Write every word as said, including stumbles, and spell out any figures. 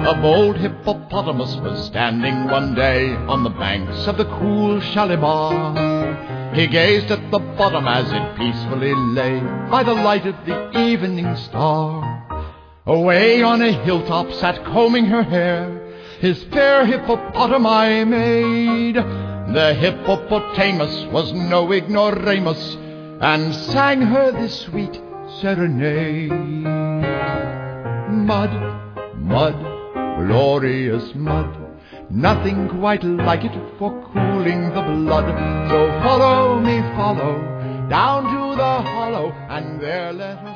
A bold hippopotamus was standing one day on the banks of the cool Shalibar. He gazed at the bottom as it peacefully lay by the light of the evening star. Away on a hilltop sat combing her hair his fair hippopotami maid. The hippopotamus was no ignoramus, and sang her this sweet serenade. Mud, mud, glorious mud, nothing quite like it for cooling the blood. So follow me, follow, down to the hollow, and there let us